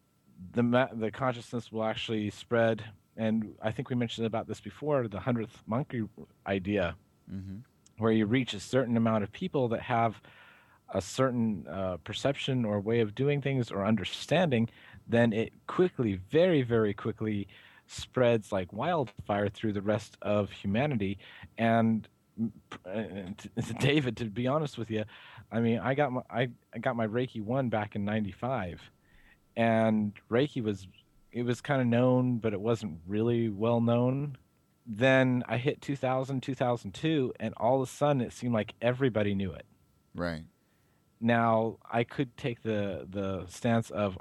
the consciousness will actually spread. And I think we mentioned about this before, the 100th monkey idea. Mm-hmm. Where you reach a certain amount of people that have a certain perception or way of doing things or understanding, then it quickly, very, very quickly spreads like wildfire through the rest of humanity. And David, to be honest with you, I mean, I got my Reiki 1 back in '95, and Reiki was kind of known, but it wasn't really well known. Then I hit 2000, 2002, and all of a sudden it seemed like everybody knew it. Right. Now, I could take the stance of,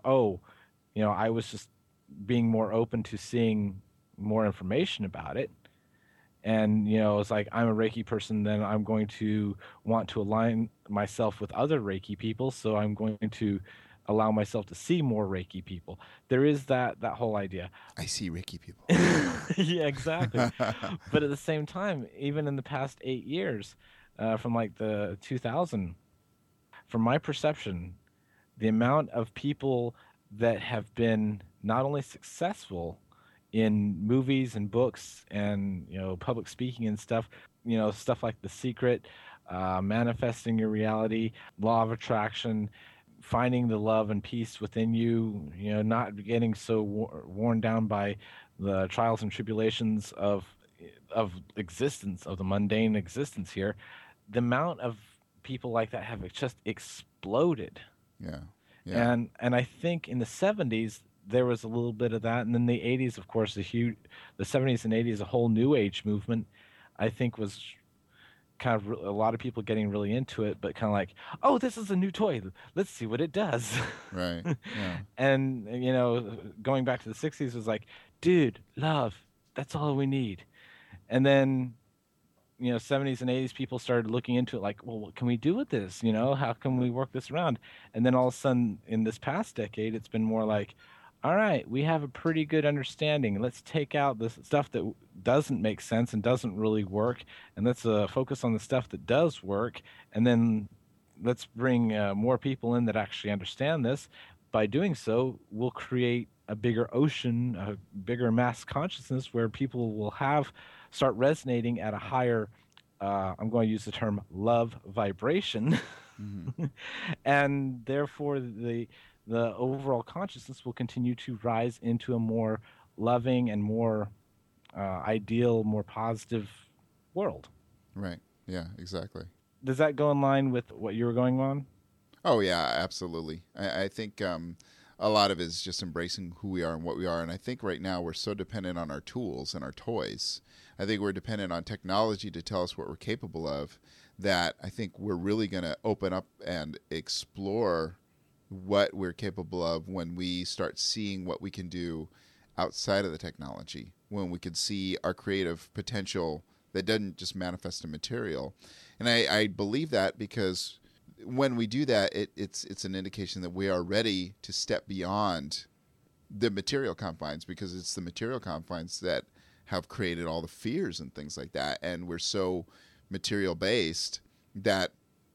I was just being more open to seeing more information about it. And it's like, I'm a Reiki person, then I'm going to want to align myself with other Reiki people, so I'm going to allow myself to see more Reiki people. There is that whole idea. I see Ricky people. Yeah, exactly. But at the same time, even in the past 8 years, from like the 2000, from my perception, the amount of people that have been not only successful in movies and books and public speaking and stuff, stuff like The Secret, manifesting your reality, law of attraction, finding the love and peace within you, not getting so worn down by the trials and tribulations of existence, of the mundane existence here. The amount of people like that have just exploded. Yeah. Yeah. And I think in the 70s there was a little bit of that, and then the 80s, of course, the 70s and 80s, a whole new age movement, I think was kind of a lot of people getting really into it, but kind of like, oh, this is a new toy, let's see what it does. Right. Yeah. And going back to the 60s was like, dude, love, that's all we need. And then 70s and 80s people started looking into it like, well, what can we do with this? How can we work this around? And then all of a sudden in this past decade, it's been more like, all right, we have a pretty good understanding. Let's take out the stuff that doesn't make sense and doesn't really work, and let's focus on the stuff that does work. And then let's bring more people in that actually understand this. By doing so, we'll create a bigger ocean, a bigger mass consciousness where people will start resonating at a higher, I'm going to use the term love vibration. Mm-hmm. And therefore the overall consciousness will continue to rise into a more loving and more ideal, more positive world. Right. Yeah, exactly. Does that go in line with what you were going on? Oh, yeah, absolutely. I think a lot of it is just embracing who we are and what we are. And I think right now we're so dependent on our tools and our toys. I think we're dependent on technology to tell us what we're capable of, that I think we're really going to open up and explore what we're capable of when we start seeing what we can do outside of the technology, when we can see our creative potential that doesn't just manifest in material. And I believe that because when we do that, it's an indication that we are ready to step beyond the material confines, because it's the material confines that have created all the fears and things like that. And we're so material based that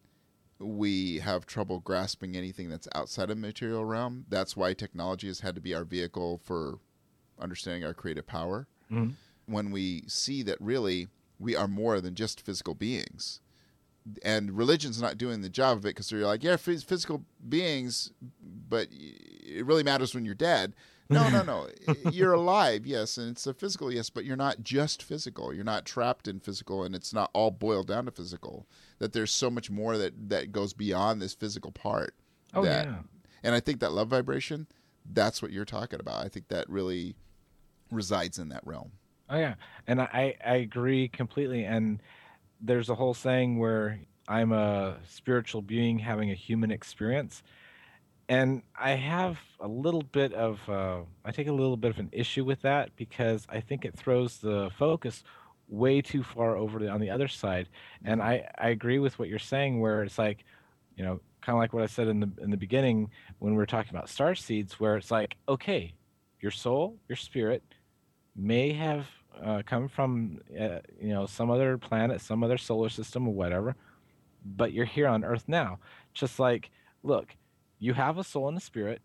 we have trouble grasping anything that's outside of the material realm. That's why technology has had to be our vehicle for understanding our creative power. Mm-hmm. When we see that really we are more than just physical beings. And religion's not doing the job of it, because they're like, yeah, physical beings, but it really matters when you're dead. No. You're alive, yes, and it's a physical, yes, but you're not just physical. You're not trapped in physical, and it's not all boiled down to physical. That there's so much more that goes beyond this physical part. Oh, yeah. And I think that love vibration, that's what you're talking about. I think that really resides in that realm. Oh, yeah. And I agree completely. And there's a whole saying where I'm a spiritual being having a human experience. And I have a little bit of, I take a little bit of an issue with that, because I think it throws the focus way too far over on the other side. And I agree with what you're saying, where it's like, kind of like what I said in the beginning when we were talking about star seeds, where it's like, okay, your soul, your spirit may have come from, some other planet, some other solar system or whatever, but you're here on Earth now. Just like, look, you have a soul and a spirit.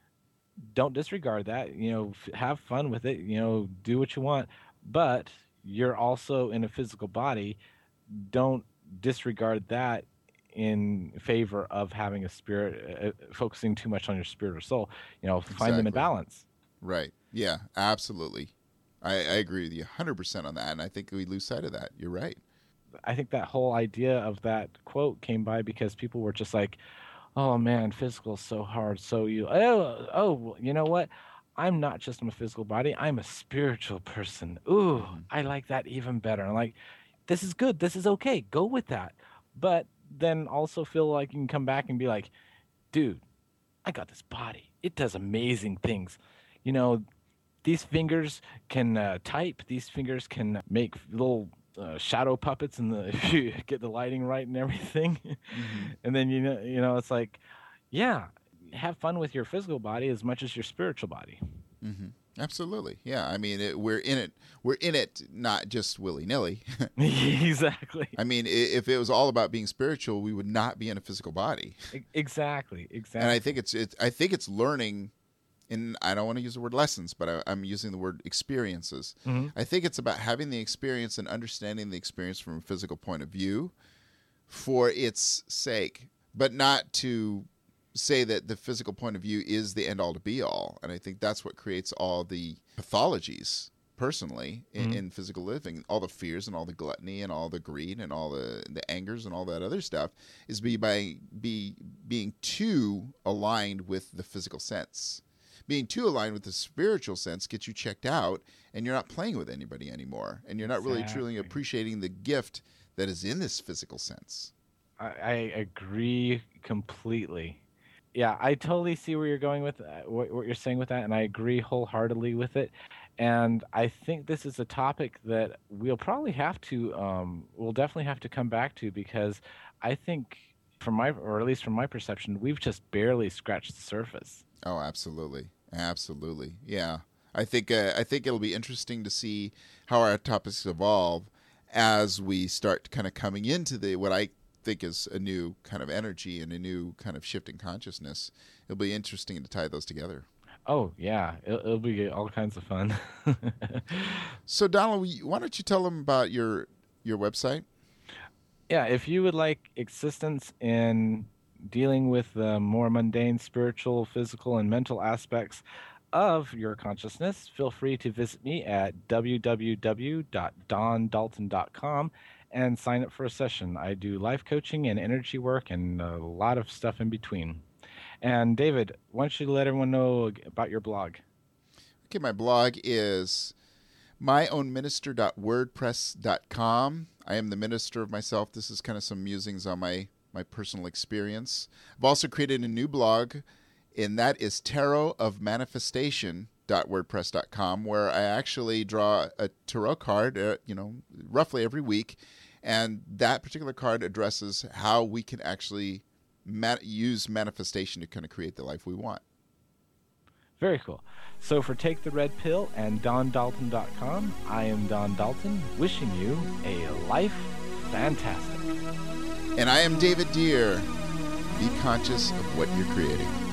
Don't disregard that. Have fun with it. Do what you want. But you're also in a physical body. Don't disregard that in favor of having a spirit, focusing too much on your spirit or soul. Find them in balance. Right. Yeah, absolutely. I agree with you 100% on that, and I think we lose sight of that. You're right. I think that whole idea of that quote came by because people were just like, oh man, physical is so hard. So you know what? I'm not just a physical body. I'm a spiritual person. Ooh, I like that even better. I'm like, this is good. This is okay. Go with that. But then also feel like you can come back and be like, dude, I got this body. It does amazing things. These fingers can type. These fingers can make little shadow puppets, and if you get the lighting right and everything, Mm-hmm. and then it's like, yeah, have fun with your physical body as much as your spiritual body. Mm-hmm. Absolutely. Yeah. I mean, we're in it. We're in it, not just willy nilly. Exactly. I mean, if it was all about being spiritual, we would not be in a physical body. Exactly. And I think it's learning. And I don't want to use the word lessons, but I'm using the word experiences. Mm-hmm. I think it's about having the experience and understanding the experience from a physical point of view for its sake, but not to say that the physical point of view is the end all to be all. And I think that's what creates all the pathologies personally in physical living, all the fears and all the gluttony and all the greed and all the angers and all that other stuff is being too aligned with the physical sense. Being too aligned with the spiritual sense gets you checked out, and you're not playing with anybody anymore, and you're not really truly appreciating the gift that is in this physical sense. I agree completely. Yeah, I totally see where you're going with what you're saying with that, and I agree wholeheartedly with it. And I think this is a topic that we'll probably have to, we'll definitely have to come back to, because I think, or at least from my perception, we've just barely scratched the surface. Oh, absolutely, absolutely, yeah. I think it'll be interesting to see how our topics evolve as we start kind of coming into what I think is a new kind of energy and a new kind of shift in consciousness. It'll be interesting to tie those together. Oh, yeah. It'll be all kinds of fun. So, Donald, why don't you tell them about your website? Yeah, if you would like assistance in dealing with the more mundane spiritual, physical, and mental aspects of your consciousness, feel free to visit me at www.dondalton.com and sign up for a session. I do life coaching and energy work and a lot of stuff in between. And David, why don't you let everyone know about your blog? Okay, my blog is myownminister.wordpress.com. I am the minister of myself. This is kind of some musings on my personal experience. I've also created a new blog, and that is tarotofmanifestation.wordpress.com, where I actually draw a tarot card, roughly every week, and that particular card addresses how we can actually use manifestation to kind of create the life we want. Very cool. So for Take the Red Pill and DonDalton.com, I am Don Dalton, wishing you a life fantastic. And I am David Deere. Be conscious of what you're creating.